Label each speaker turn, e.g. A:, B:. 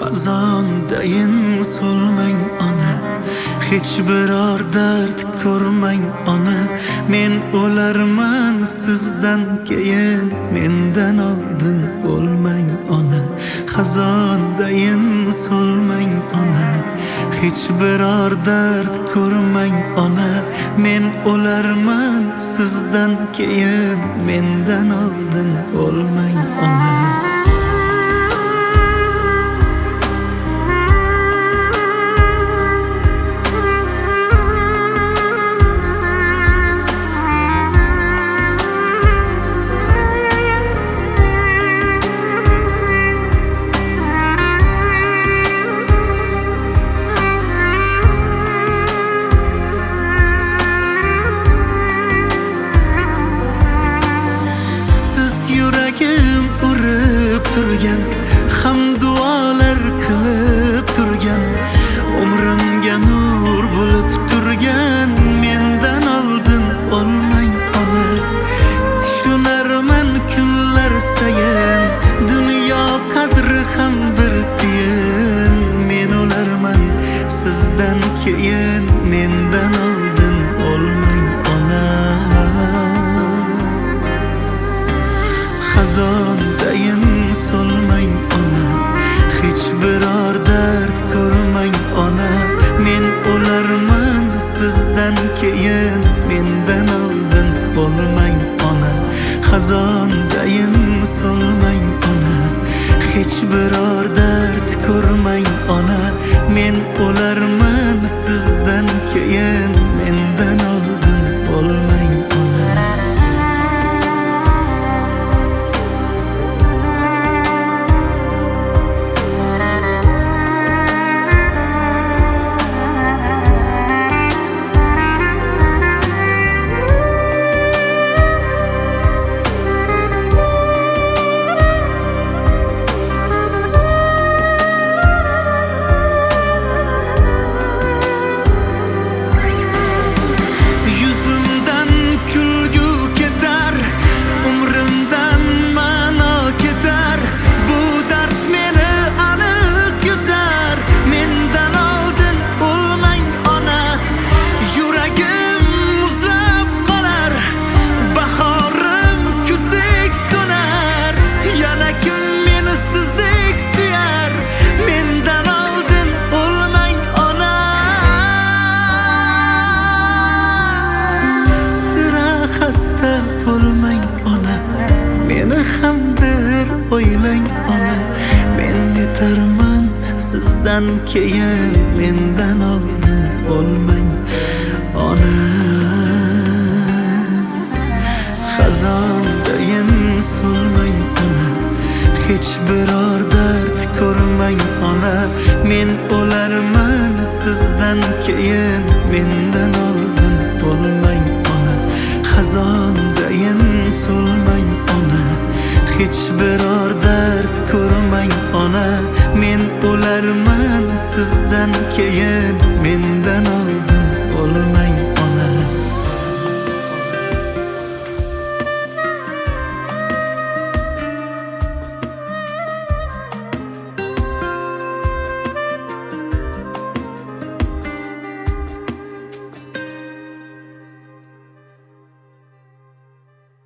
A: Xazondayin so'lmang ona, hech biror dard ko'rmang ona. Men o'larman sizdan keyin, mendan oldin o'lmang ona. Xazondayin so'lmang ona, hech biror dard ko'rmang ona. Men o'larman sizdan keyin, mendan oldin o'lmang ona. Turgan, ham duolar qilib turgan, umrimga nur bo'lib turgan. Mendan oldin o'lmang ona. Tushunarman kunlar sayin, dunyo qadri ham bir tiyin. Men o'larman sizdan keyin, mendan oldin o'lmang ona. Xazondayin so'lmang ona, hech biror dard ko'rmang ona. Men o'larman sizdan keyin, mendan oldin o'lmang ona. Xazondayin so'lmang ona, hech biror dard ko'rmang ona. Men o'larman sizdan keyin, mendan oldin o'lmang ona. Bo'lmang ona, meni ham bir o'ylang ona. Men yetarman sizdan keyin, mendan oldin o'lmang ona. Xazondayin so'lmang ona, hech biror dard ko'rmang ona. Men o'larman sizdan keyin, mendan oldin o'lmang ona. Xazondayin so'lmang ona, hech biror dard ko'rmang ona. Men o'larman sizdan keyin, mendan oldin o'lmang.